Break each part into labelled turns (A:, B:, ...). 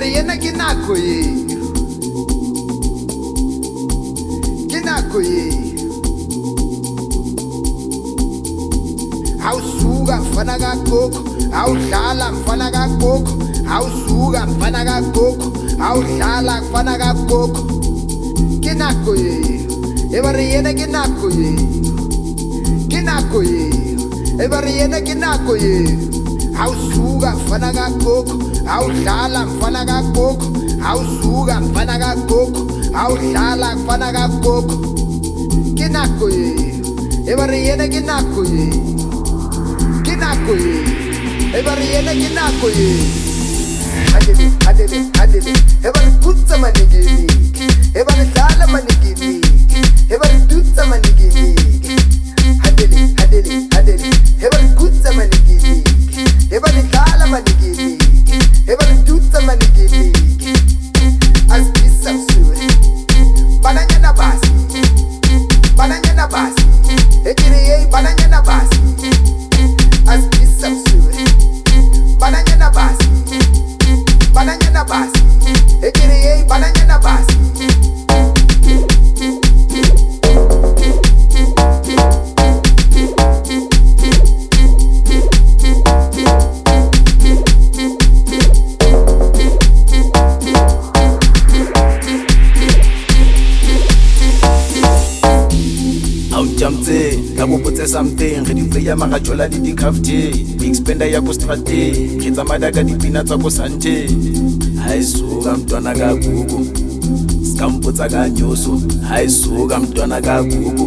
A: Ebare yena ke nako ye. Ke nako ye. Awusuka mfana kagogo, awudlala mfana kagogo, awusuka mfana kagogo, awudlala mfana kagogo. Ke nako ye. Ebare yena ke nako ye. Ke nako ye. Ebare yena ke nako ye. Awusuka mfana kagogo, awudlala mfana kagogo, awusuka mfana kagogo, awudlala mfana kagogo. Ke nako ye. Ebare yena ke nako ye. Ke nako ye. Ebare yena ke nako ye. Adele ebare kutsa manigini, ebare dlala manigini, ebare tutsa manigini. Adele ebare kutsa manigini, ebare dlala manigini, ebare tutsa manigini. Askisa msuri bananyana basi ekiri bananyana basi. Askisa msuri bananyana basi ekiri bananyana basi.
B: Putse something, re di playa magajola di di-cafte, big spender ya ko strate, re tsamaya ka dipina tsa ko sante. Hayi suka mntwana kagugu, skamputsa ka nyoso, hayi suka mntwana kagugu.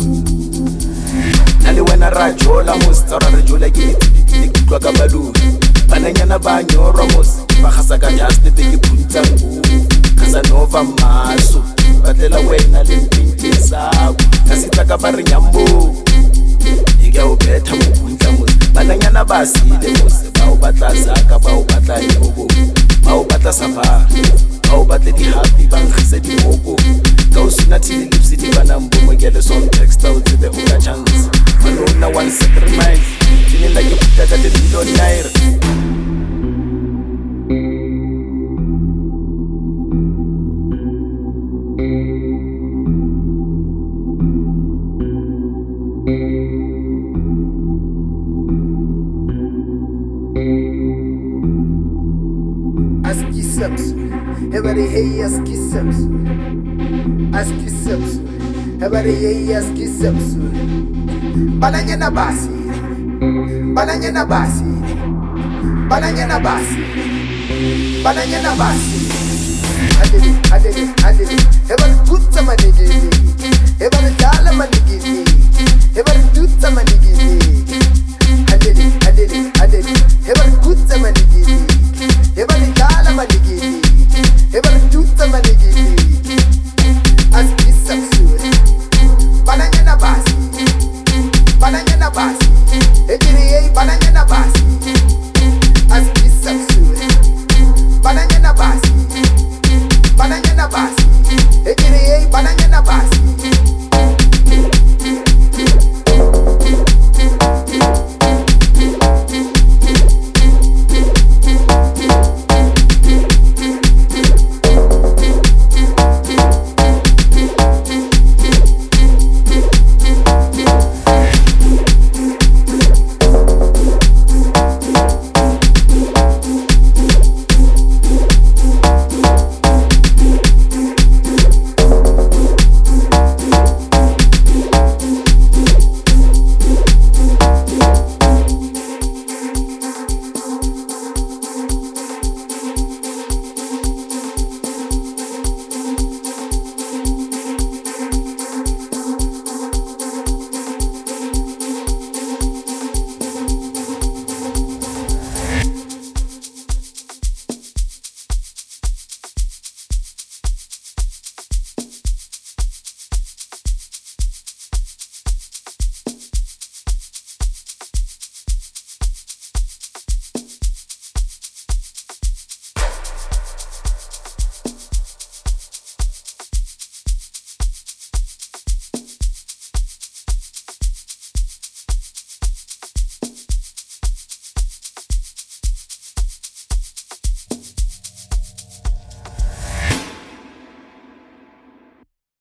B: Nale wena rajola mos, tsara rajola ke tlwa ka baluni. Bananyana ba nyorwa mos, ba gasa ka just te ke puntsa ngu. Casanova maso, batlela wena le mpinti sakho, kasitla ka ba re nyambo. Betha mokuntla mos, bananyana ba sile mos, ba o batla zaka, ba o batla yobo, ba o batla safari, ba o batla di happy, ba nkgise di moko. Ka o suna tili lipsi di banang bomo, gele som text out to the hola chance. Manona 1 second mind, feeling like you put that $1 million.
A: Everybody hey aski samsu, everybody hey aski samsu. Bananyana basi, bananyana basi, bananyana basi, bananyana basi. Adele